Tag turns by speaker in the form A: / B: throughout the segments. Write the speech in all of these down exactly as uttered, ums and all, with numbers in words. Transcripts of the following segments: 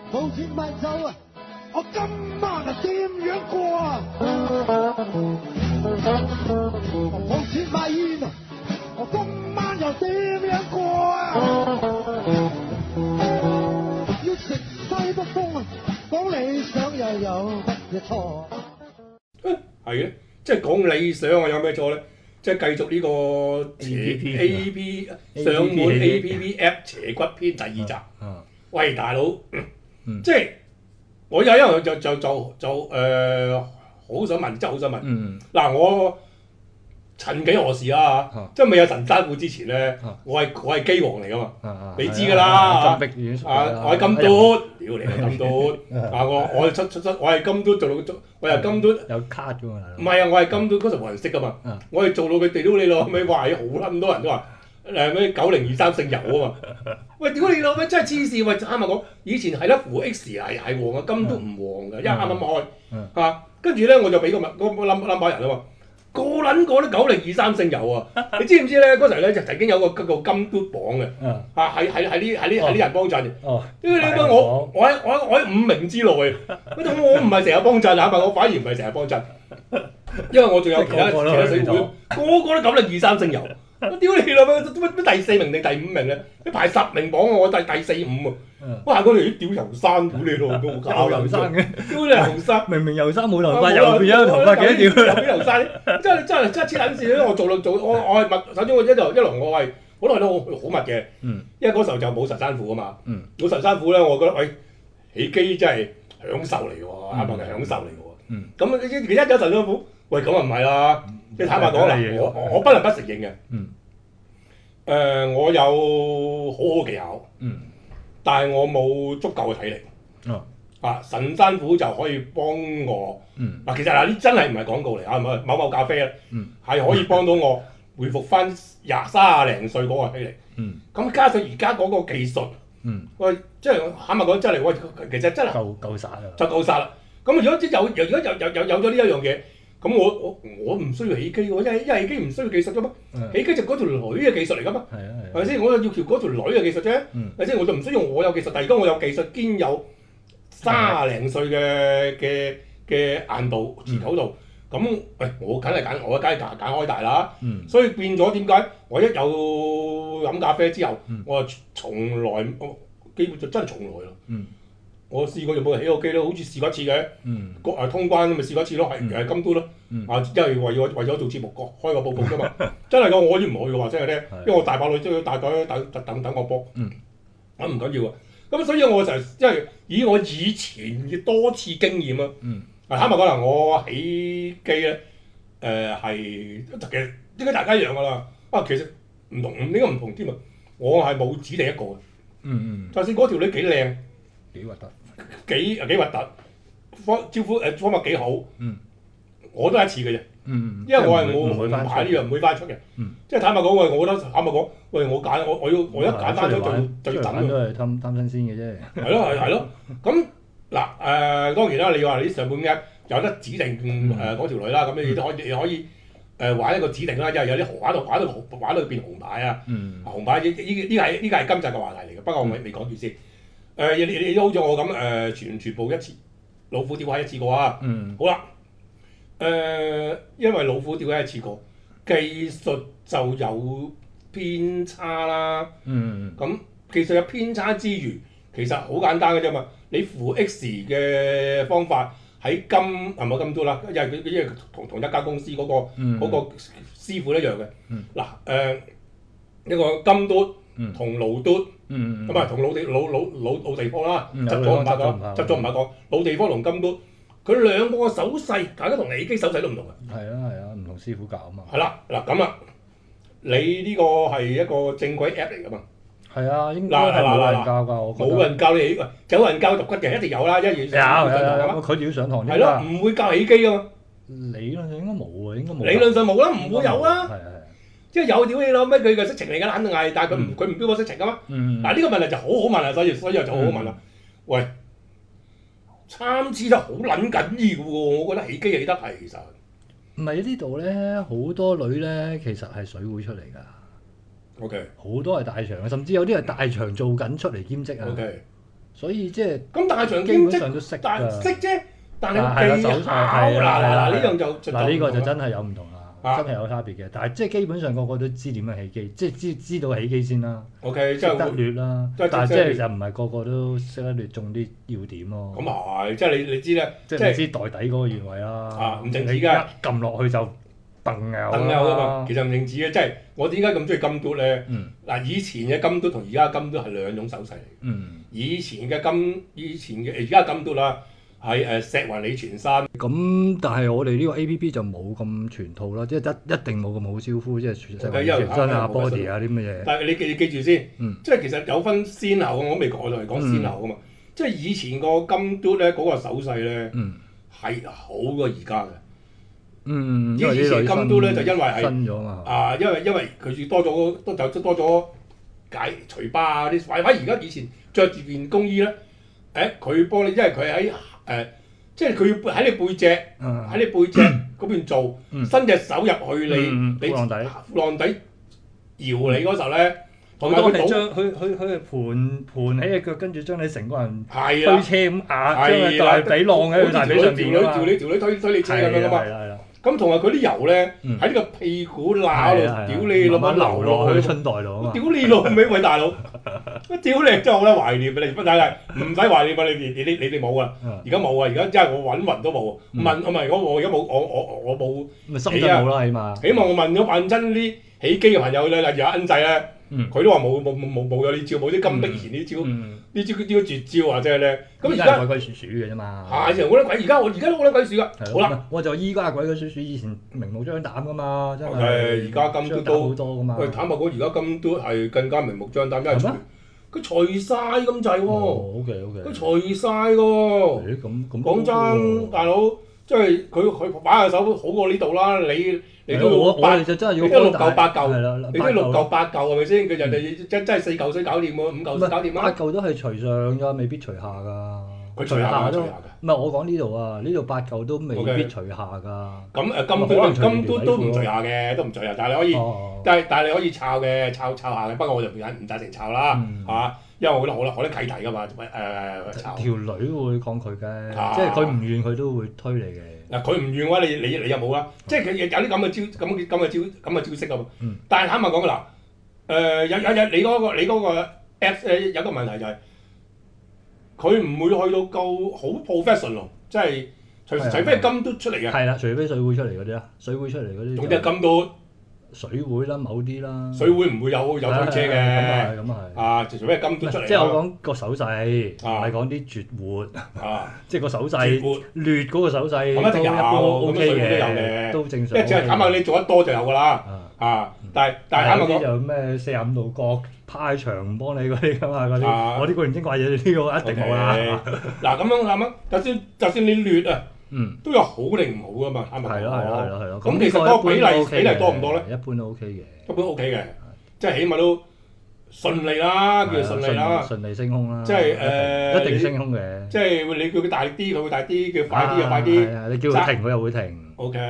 A: 冇錢買酒啊！我今晚啊點樣過啊？冇錢買煙啊！我今晚又點樣過啊？要食西北風啊！講理想又有乜嘢錯？
B: 係嘅，即係講理想啊，有咩錯咧？即係繼續呢個邪 A P 上門 A P P App 邪骨篇第二集。喂，大佬，
C: 嗯
B: 即係我有一樣就就就就誒，好、呃、想問，真係好想問。嗱、
C: 嗯，
B: 我曾幾何時啊？
C: 啊
B: 即係未有神山虎之前咧，
C: 啊
B: 我係我係機王嚟噶嘛。
C: 啊
B: 你知㗎啦，
C: 金碧遠
B: 啊！我係金嘟，屌你係金嘟，啊！我我出出出，我係金嘟做到做，我係金嘟，
C: 有卡㗎嘛，
B: 唔係啊！我係金嘟嗰時冇人識㗎嘛，我係做到佢哋屌你老味，話好撚多人都話誒咩九零二三姓游啊嘛，喂屌你老味真係黐線！喂啱啱講，以前係得符 X 係係黃啊，金嘟唔黃㗎，一啱啱開嚇，跟住咧我就俾個物嗰個 number number 人啊嘛。個撚個都九零二三姓游啊！你知唔知咧？嗰時咧就曾經有個叫做金嘟榜嘅，嚇係係係呢係呢係呢人幫襯嘅。
C: 哦，
B: 因為你講我我喺我喺我喺五名之內，嗰種我唔係成日幫襯啊，我反而唔係成日幫襯，因為我仲有其他其他水會，個個都九零二三姓游。我屌你老味，乜乜第四名定第五名咧？你排十名榜我第第四五啊！我行過嚟啲屌油山，屌你老味，我搞
C: 油山嘅，
B: 屌你油山，
C: 明明油山冇頭髮，又變咗頭髮幾屌？
B: 又變油山，真係真係真係黐撚線咧！我做到做我我係密，首先我一路一路我係好耐都好好密嘅，因為嗰時候就冇神山虎啊嘛，冇神山虎咧，我覺得喂起機真係享受嚟嘅喎，啱唔啱？享受嚟嘅喎，咁你一有神山虎，喂咁啊唔係啦，即係坦白講啦，我我不能不承認嘅。誒，我有好好技巧，但係我冇足夠嘅體力。啊，神山虎就可以幫我。嗱，其實嗱，呢真係唔係廣告嚟啊，唔係某某咖啡咧，係可以幫到我回復翻廿三廿零歲嗰個體力。咁加上而家嗰個技術，喂，即係坦白講真係，喂，其實真係
C: 夠夠殺啦，
B: 就夠殺啦。咁如果即有，如果有有有有咗呢一樣嘢。咁我我我唔需要起機喎，因為因為起機唔需要技術啫嘛，起機就嗰條女嘅技術嚟噶嘛，係咪先？我就要條嗰條女嘅技術啫，係咪先？我就唔需要我有技術，但係而家我有技術兼有卅零歲嘅嘅嘅硬度持久度，咁誒我梗係揀我梗係揀揀開大啦，所以變咗點解我一有飲咖啡之後，我就從來我基本就真係從來咯。我試過用部起個機咯，好似試過一次嘅，國誒通關咪試過一次咯，係係金都咯，啊，因為為咗為咗做節目開個報告啫嘛，真係㗎，我可以唔去嘅話真係咧，因為我大把女都要大隊等等等我幫，咁唔緊要啊，咁所以我就因為以我以前嘅多次經驗啊，啊坦白講啦，我起機咧誒係其實應該大家一樣㗎啦，啊其實唔同應該唔同添啊，我係冇指定一個嘅，就算嗰條女幾靚。
C: 幾核突，
B: 幾幾核突，方招呼誒方法幾好，我都係一次嘅啫，因為我係我唔排呢樣唔會翻出嘅，即係坦白講，喂，我覺得坦白講，喂，我揀我我要我一揀翻咗就就要等
C: 都係貪貪新鮮嘅啫。
B: 係咯係係咯，咁嗱誒當然啦，你話你上半日有得指定誒嗰條女啦，咁你都可以你可以誒玩一個指定啦，因為有啲玩到玩到玩到變紅牌啊，紅牌呢呢呢個係呢個係今集嘅話題嚟嘅，不過我未未講住先。誒你你都好似我咁誒全全部一次老虎釣蟹一次過啊！嗯、好啦，誒、呃、因為老虎釣蟹一次過，技術就有偏差啦。咁、嗯、技術有偏差之餘，其實好簡單嘅啫嘛。你負 X 嘅方法喺金係咪金都啦？因為佢因為同同一間公司嗰、那個嗰、嗯、個師傅一樣嘅。嗱誒呢個金都同盧都。咁啊，同老地老老老老地方啦，執咗唔怕講，執咗唔怕講，老地方同金都，佢兩個手勢，大家同你機手勢都唔同嘅。
C: 係啊係啊，唔同師傅教啊嘛。
B: 係啦，嗱咁啊，你呢個係一個正規 app 嚟㗎嘛？
C: 係啊，應該係冇人教㗎，我覺得。
B: 冇人教你起，有人教獨骨嘅一定有啦，一要上堂㗎嘛。
C: 佢哋要上堂添。
B: 係咯，唔會教起機㗎嘛。
C: 理論上應該冇啊，應該冇。
B: 理論上冇啦，唔會有啦。
C: 係係。即
B: 係有屌你老咩？佢嘅色情嚟㗎，肯定係，但係佢唔佢唔標個色情㗎嘛。嗱呢個問題就好好問啦，所以所以就好好問啦。喂，參差得好撚緊要喎，我覺得起機起得係其實。
C: 唔係呢度咧，好多女咧其實係水會出嚟㗎。
B: O K。
C: 好多係大場嘅，甚至有啲係大場做緊出嚟兼職啊。
B: O K。
C: 所以即係
B: 咁，但係長
C: 基本上都識
B: 但
C: 㗎。
B: 識啫，但係
C: 係啦，
B: 技巧
C: 手勢係
B: 嗱嗱嗱呢樣就
C: 嗱呢個就真係有唔同啦。
B: 啊、
C: 真係有差別嘅，但係即係基本上個個都知點樣起機，即係知知道起機先啦。
B: O.K.
C: 識得掠啦，但係即係就唔係個個都識得掠中啲要點咯。
B: 咁係，即係你你知咧，
C: 即係你知袋底嗰個原位啦。
B: 啊，唔淨止㗎，
C: 一撳落去就掟有。
B: 掟有㗎嘛，其實唔淨止嘅，即係我點解咁中意金嘟咧？嗱、嗯，以前嘅金嘟同而家金嘟係兩種手勢嚟。嗯。以前嘅金，以前嘅而家金嘟啦。係誒石雲李全山
C: 咁，但係我哋呢個 A P P 就冇咁全套啦，即係一一定冇咁好招呼，即係石雲李全山啊、body 啊啲咁嘅嘢。
B: 但係你記記住先，嗯、即係其實有分先後，我未講，我嚟講先後噶嘛。嗯、即係以前個金嘟咧嗰個手勢咧係好過而家嘅。嗯，以前金嘟咧就因為係
C: 新咗嘛。
B: 啊，因為因為佢多咗多就多咗解除疤啊啲，反反而家以前着住件工衣咧，誒佢幫你，因為佢喺誒、呃，即係佢要喺你背脊，喺、嗯、你背脊嗰邊做，嗯、伸隻手入去你，嗯、你褲浪底，褲浪底搖你嗰時候咧，同埋佢倒，
C: 佢佢佢係盤盤起隻腳，跟住將你成個人推車咁壓，將個大髀浪喺個大髀上邊㗎嘛，
B: 條女條女推推你車咁樣㗎嘛。咁同埋佢啲油咧喺呢個屁股罅度屌你老母流落去春袋度啊！屌你老味喂大佬，屌你真係好啦懷念啊！你唔係唔使懷念啊！你你你你哋冇啊！而家冇啊！而家真係我揾雲都冇。問我咪我我而家冇我我我冇。
C: 咪深圳冇啦，起碼。
B: 起碼我問咗問親啲起機嘅朋友咧，例如阿恩仔咧。佢都話冇冇冇冇冇有呢招，冇啲金碧賢呢招，呢招呢招絕招啊！真係咧。咁而家
C: 鬼鬼祟祟嘅啫嘛。
B: 係，以前好撚鬼，而家我而家都好撚鬼祟噶。好啦，
C: 我就依家係鬼鬼祟祟，以前明目張膽噶嘛，真係。
B: 而家金嘟都
C: 好多噶嘛。
B: 喂，坦白講，而家金嘟係更加明目張膽，因為佢除曬咁滯喎。
C: OK OK。
B: 佢除曬喎。
C: 誒咁咁。
B: 講真，大佬，即係佢佢擺下手好過呢度啦，你。你都六八，你都六嚿八嚿，你都六嚿八嚿係咪先？佢人哋真真係四嚿水搞掂喎，五嚿水搞掂啦。
C: 八嚿都係除上㗎，未必除下㗎。
B: 佢除下都
C: 唔係我講呢度啊，呢度八嚿都未必除下㗎。
B: 咁誒金都金都都唔除下嘅，都唔除下，但係你可以，但係但係你可以抄嘅，抄抄下嘅。不過我就唔唔贊成抄啦，係嘛？因為我覺得好啦，好得契弟㗎嘛，誒抄。
C: 條女會抗拒嘅，即係佢唔願佢都會推你嘅。
B: 嗱佢唔願嘅話，你你你又冇啦，即係佢有啲咁嘅招，咁嘅咁嘅招，咁嘅招式啊嘛。嗯、但係坦白講嗱，誒、呃、有有有你嗰、嗰個你嗰個 Apps 咧有個問題就係、是，佢唔會去到夠好 professional，即係除除非係金嘟出嚟嘅。
C: 係啦，除非水會出嚟嗰啲啦，水會出嚟嗰啲。
B: 總之金嘟。
C: 水會啦，某啲啦。
B: 水會唔會有有推車嘅？咁啊係，咁啊係。啊，除非係金嘟出嚟。
C: 即係我講個手勢，唔係講啲絕活。啊，即係個手勢。絕活。劣嗰個手勢。咁一定有，咁水會都有嘅，都正常。即係只係坦白你做得多就有㗎啦。啊，但係但係坦白講。就咩四十五度角趴喺牆幫你嗰啲㗎嘛，嗰啲。我啲古靈精怪嘢，呢個一定冇啦。嗱咁樣咁樣，就算就算你劣啊。嗯，都有好定唔好噶嘛，啱唔啱？係咯係咯係咯係咯。咁其實嗰個比例比例多唔多咧？ 一般都 OK 嘅，
B: 一般 OK 嘅，即係起碼都順利啦，叫做順利啦，
C: 順利升空啦。
B: 即係誒，
C: 一定升空嘅。
B: 即係你叫佢大力啲，佢會大啲；叫快啲就快啲。
C: 係啊，你叫佢停，佢又會停。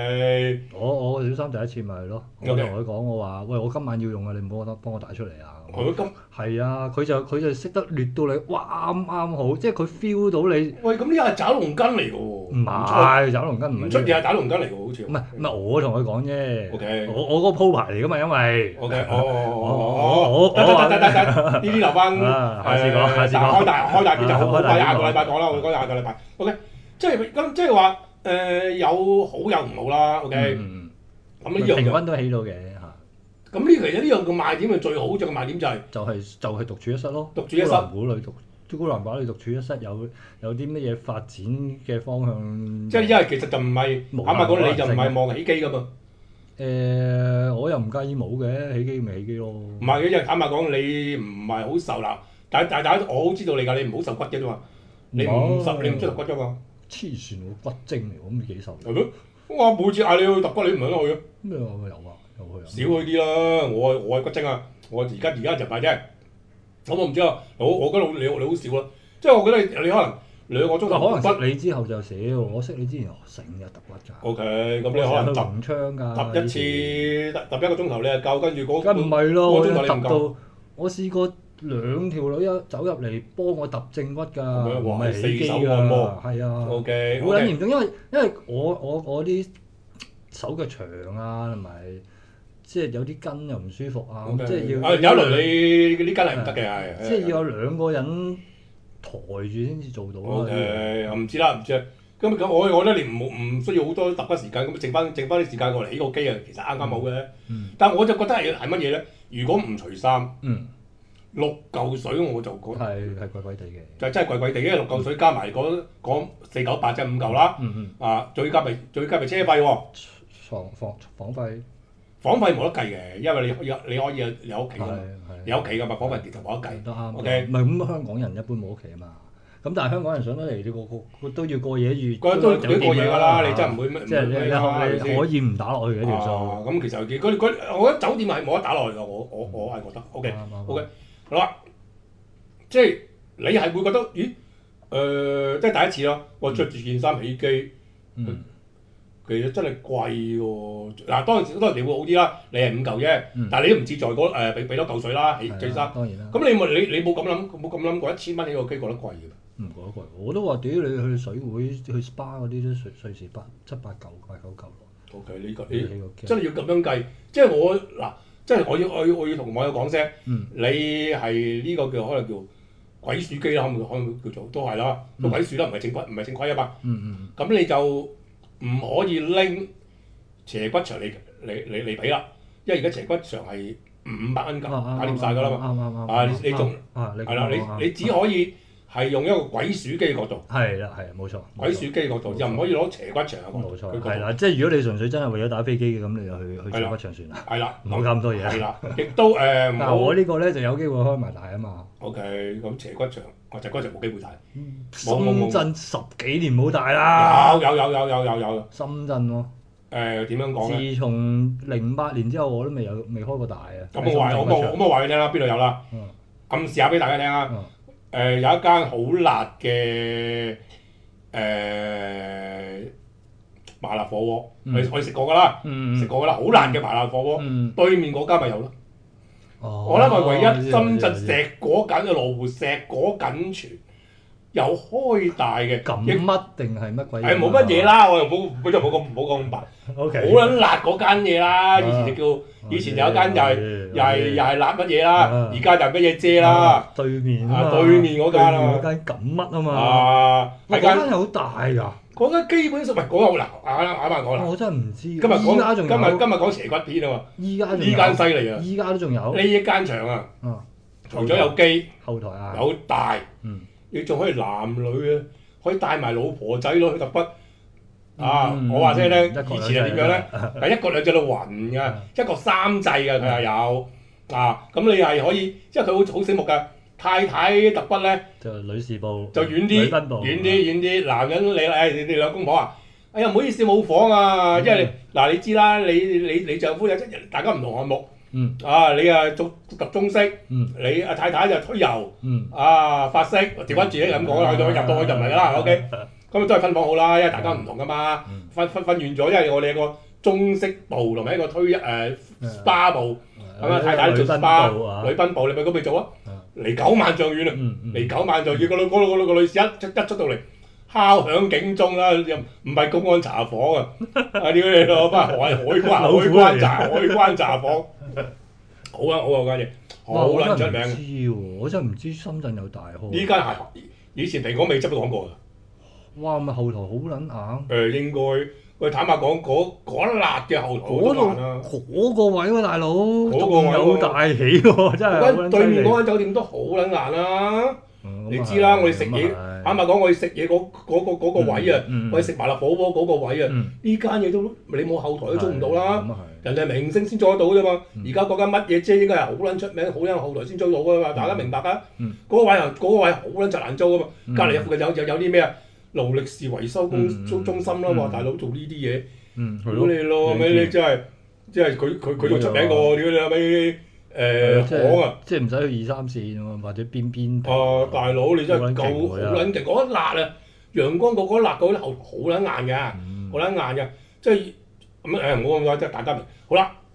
B: OK。
C: 我我小三第一次咪係咯，我同佢講我話：喂，我今晚要用啊，你唔好幫我打出嚟啊！
B: 佢咁
C: 係啊，佢就佢就識得掠到你，哇啱啱好，即係佢 feel 到你。
B: 喂，咁呢個係爪龍筋嚟㗎喎。唔
C: 係爪龍筋，唔
B: 出嘢係爪龍筋嚟㗎，好似。
C: 唔係唔係，我同佢講啫。
B: O K。
C: 我我嗰個鋪排嚟㗎嘛，因為。
B: O K。哦哦哦。得得得得得得，呢啲留翻。
C: 下次講，下次講。
B: 開大開大啲就好，好快下個禮拜講啦，我講下個禮拜。O K。即係咁，即係話誒有好有唔好啦。O K。咁呢樣
C: 平均都起到嘅。
B: 咁呢其實呢樣嘅賣點係最好，就嘅賣點就係
C: 就係就係獨處一室咯。
B: 獨處一室。
C: 高男女獨，高男寡女獨處一室有有啲乜嘢發展嘅方向？
B: 即係因為其實就唔係坦白講，你就唔係望起機噶嘛。
C: 誒，我又唔介意冇嘅，起機咪起機咯。唔
B: 係嘅，因為坦白講，你唔係好受啦。但係但係我好知道你㗎，你唔好受骨嘅啫嘛。你唔受你唔出揼骨啫嘛。
C: 黐線喎，骨精嚟喎，咁幾受？
B: 係咯。我每次嗌你去揼骨，你唔肯去嘅。
C: 咩啊？有啊。
B: 少去啲啦，我我係骨精啊！我而家而家就係啫，咁我唔知啊。我我覺得你你好少咯，即係我覺得你你可能兩個鐘頭
C: 可能識你之後就少，我識你之前成日揼骨㗎。
B: O K，咁你可能揼
C: 槍㗎，
B: 揼一次揼揼一個鐘頭你係夠，跟住嗰個
C: 梗唔係咯，我揼到我試過兩條女一走入嚟幫我揼正骨㗎，唔係
B: 四手
C: 㗎，
B: 按摩，
C: 係啊
B: ，OK，
C: 好撚嚴重，因為因為我我我啲手腳長啊，同埋即係有啲筋又唔舒服啊，即係要
B: 有一輪你啲筋係唔得嘅，係
C: 即係要有兩個人抬住先至做到咯。
B: OK，唔知啦，唔知啦。咁咁我我覺得你唔唔需要好多揼骨時間，咁剩翻剩翻啲時間過嚟起個機啊，其實啱啱好嘅。但係我就覺得係係乜嘢咧？如果唔除衫，六嚿水我就覺得
C: 係係貴貴地嘅，
B: 就真係貴貴地，因為六嚿水加埋嗰嗰四九八即係五嚿啦。啊，再加埋再加埋車費喎。
C: 房房房費。
B: 房費冇得計嘅，因為你有你可以有有屋企㗎嘛，有屋企㗎嘛，房費其實冇得計。
C: 都啱。
B: OK，
C: 唔係咁香港人一般冇屋企啊嘛，咁但係香港人上得嚟，你個個都要過夜住。
B: 個都都過夜㗎啦，你真係唔會咩？
C: 即係你你可以唔打落去嘅條數。
B: 咁其實嗰嗰我覺得酒店係冇得打落去㗎，我我我係覺得。OK OK，好啦，即係你係會覺得咦？誒，即係第一次咯，我着住件衫起機。其實真係貴喎，嗱當時當然你會好啲啦，你係五嚿啫，但係你都唔志在嗰誒俾俾多嚿水啦，起最衫。
C: 當然啦。
B: 咁你冇你你冇咁諗冇咁諗過一千蚊呢個機覺得貴嘅？
C: 唔覺得貴，我都話屌你去水會去 S P A 嗰啲都瑞瑞士八七八嚿八九嚿咯。
B: O K，呢個你真係要咁樣計，即係我嗱，即係我要我要我要同網友講聲，你係呢個叫可能叫鬼鼠機啦，可唔可以叫做都係啦，都鬼鼠啦，唔係正規唔係正規啊嘛。咁你就唔可以拎斜骨場嚟嚟嚟嚟比啦，因為而家斜骨場係五百蚊㗎，搞掂晒㗎啦嘛。啊，你你仲係啦，你你只可以係用一個鬼鼠機嘅角度。係啦，係冇錯。鬼鼠機嘅角度又唔可以攞斜骨場嘅角度。冇錯，係啦，即係如果你純粹真係為咗打飛機嘅，咁你就去去斜骨場算啦。係啦，唔好咁多嘢。係啦，亦都誒。但係我呢個咧就有機會開埋大啊嘛。O K，咁斜骨場。我就嗰陣冇機會大，深圳十幾年冇大啦。有有有有有有有。深圳喎。誒點樣講咧？自從零八年之後，我都未有未開過大啊。咁我話我冇咁我話你聽啦，邊度有啦？暗示下俾大家聽啊！誒有一間好辣嘅誒麻辣火鍋，我我食過㗎啦，食過㗎啦，好辣嘅麻辣火鍋，對面嗰間咪有咯。我諗係唯一深圳石果緊嘅羅湖石果緊全有開大嘅。咁乜定係乜鬼？係冇乜嘢啦，我又冇冇就冇咁冇咁白。O K。好撚辣嗰間嘢啦，以前就叫以前有一間又係又係又係辣乜嘢啦，而家就乜嘢姐啦。對面啊，對面嗰間啊。嗰間咁乜啊嘛？啊，嗰間係好大㗎。嗰間基本上唔係講好難，啱啱啱啱講啦。我真係唔知。今日講，今日今日講斜骨片啊嘛。依家依間犀利啊！依家都仲有。呢一間場啊，除咗有機，後台啊，有大，你仲可以男女啊，可以帶埋老婆仔女去揼骨。啊！我話聲咧，以前係點樣咧？係一國兩制到暈㗎，一國三制㗎，佢係有啊。咁你係可以，因為佢好好醒目㗎。太太揼骨咧，就女士部，就遠啲，遠啲遠啲。男人你誒你哋兩公婆啊，哎呀唔好意思冇房啊，因為你嗱你知啦，你你你丈夫有大家唔同項目，啊你啊做揼中式，你阿太太就推油，啊法式，調翻轉咁講啦，去到入到去就唔係啦 ，OK，咁都係分房好啦，因為大家唔同噶嘛，分分分完咗，因為我哋有個中式部同埋一個推誒 S P A 部，咁啊太太做 S P A 女賓部，你咪咁去做啊。嚟九萬丈遠啊！嚟九萬丈遠，個女個個個女士一出一出到嚟，敲響警鐘啦，又唔係公安查房啊！啊屌你老母，係海關海關查海關查房，好啊好啊間嘢，好撚出名。我真係唔知喎，我真係唔知深圳有大開。依間係以前蘋果未執都講過㗎。哇！咪後台好撚硬。誒應該。喂，坦白講，嗰嗰一辣嘅後台好難啊！嗰個位喎，大佬，仲有大起喎，真係。嗰對面嗰間酒店都好撚難啦，你知啦，我哋食嘢，坦白講，我哋食嘢嗰嗰個嗰個位啊，我哋食麻辣火鍋嗰個位啊，呢間嘢都你冇後台都做唔到啦，人哋係明星先做得到啫嘛。而家嗰間乜嘢啫，應該係好撚出名，好撚後台先租到㗎嘛，大家明白啊？嗰個位啊，嗰個位好撚就難租啊嘛，隔離附近有有有啲咩啊？勞力士維修公中中心啦，話大佬做呢啲嘢，屌你咯，咪你真係，即係佢佢佢仲出名過，屌你老味誒行啊！即係唔使去二三線喎，或者邊邊。啊，大佬你真係夠好撚勁，嗰一辣啊！陽光嗰嗰辣嗰啲後好撚硬㗎，好撚硬㗎，即係咁誒，唔好咁講，即係大家明。好啦，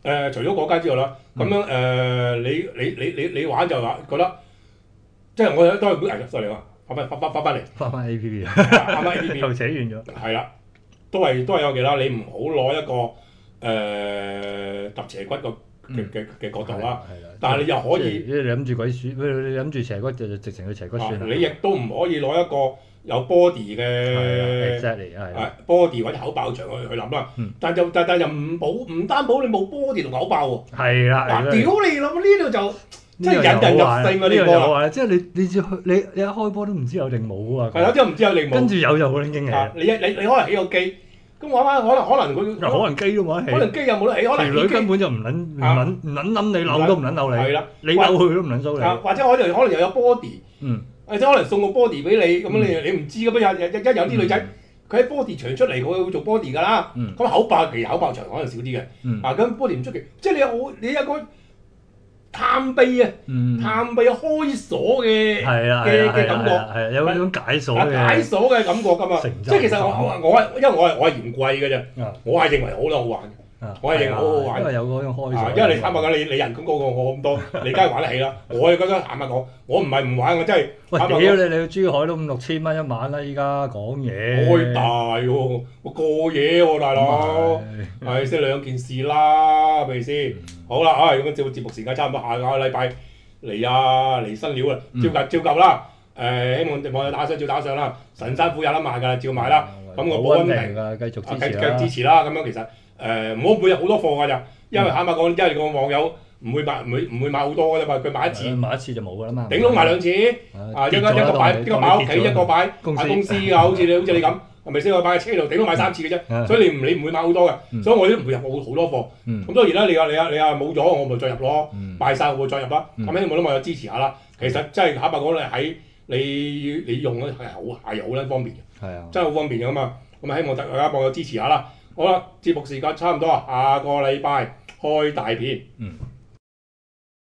B: 誒除咗嗰間之外啦，咁樣誒你你你你你玩就話覺得，即係我都係誒，sorry 啊，翻翻翻翻翻嚟，
C: 翻翻 A P P 啊，
B: 翻翻 A P P
C: 又扯遠咗。
B: 係啦，都係都係有其他，你唔好攞一個誒揼斜骨個嘅嘅嘅角度啦。但係你又可以，
C: 你諗住鬼鼠，你諗住斜骨就直情去斜骨算啦。
B: 你亦都唔可以攞一個有 body 嘅
C: exactly 係
B: body 或者口爆牆去去諗啦。但就但但又唔保唔擔保你冇 body 同口爆喎。
C: 係啦，
B: 嗱屌你諗呢度就即係引人入勝啊！呢個
C: 啊，即係你你你你一開波都唔知有定冇啊。
B: 係啊，即係唔知有定冇。
C: 跟住有就好撚驚喜。
B: 你你你可能起個機。咁玩翻可能可能佢
C: 可能機都冇得起，
B: 可能機又冇得起，可能
C: 條女根本就唔撚唔撚唔撚冧你扭都唔撚扭你，
B: 係啦，
C: 你扭佢都唔撚收你。
B: 或者可能可能又有 body，
C: 嗯，
B: 或者可能送個 body 俾你，咁你你唔知咁樣有有有啲女仔佢喺 body 場出嚟，佢會做 body 㗎啦。咁口爆其實口爆場可能少啲嘅，啊咁 body 唔出奇，即係你有你有個探秘啊，探秘開鎖嘅嘅嘅感覺，
C: 係有嗰種解鎖嘅
B: 解鎖嘅感覺㗎嘛。即係其實我我我係因為我係我係嫌貴嘅啫，我係認為好啦好玩嘅，我係認為好好玩。
C: 因為有嗰種開鎖。
B: 因為你坦白講，你你人工高過我咁多，你梗係玩得起啦。我係覺得坦白講，我唔係唔玩，我真係。
C: 喂，屌你！你去珠海都五六千蚊一晚啦，依家講嘢。
B: 開大喎，我過夜喎，大佬。係即係兩件事啦，係咪先？好啦，啊咁節節目時間差唔多，下個禮拜嚟啊嚟新料啦，照舊照舊啦。誒，希望網友打賞照打賞啦，神山虎有得賣㗎，照買啦。咁個保溫瓶
C: 㗎，繼續
B: 繼續支持啦。咁樣其實誒唔好每日好多貨㗎咋，因為坦白講，因為個網友。唔會買唔會唔會買好多㗎啫嘛，佢買一次，
C: 買一次就冇㗎啦嘛。
B: 頂籠買兩次，啊一個一個擺一個擺屋企，一個擺公司啊，好似你好似你咁，係咪先？我擺喺車度，頂籠買三次嘅啫，所以你唔你唔會買好多嘅，所以我都唔會入好好多貨。咁當然啦，你話你話你話冇咗，我咪再入咯，賣曬我咪再入啦。咁希望都咪有支持下啦。其實真係坦白講，你喺你你用咧係好係好撚方便嘅，真係好方便嘅嘛。咁啊希望大家幫我支持下啦。好啦，節目時間差唔多啊，下個禮拜開大片。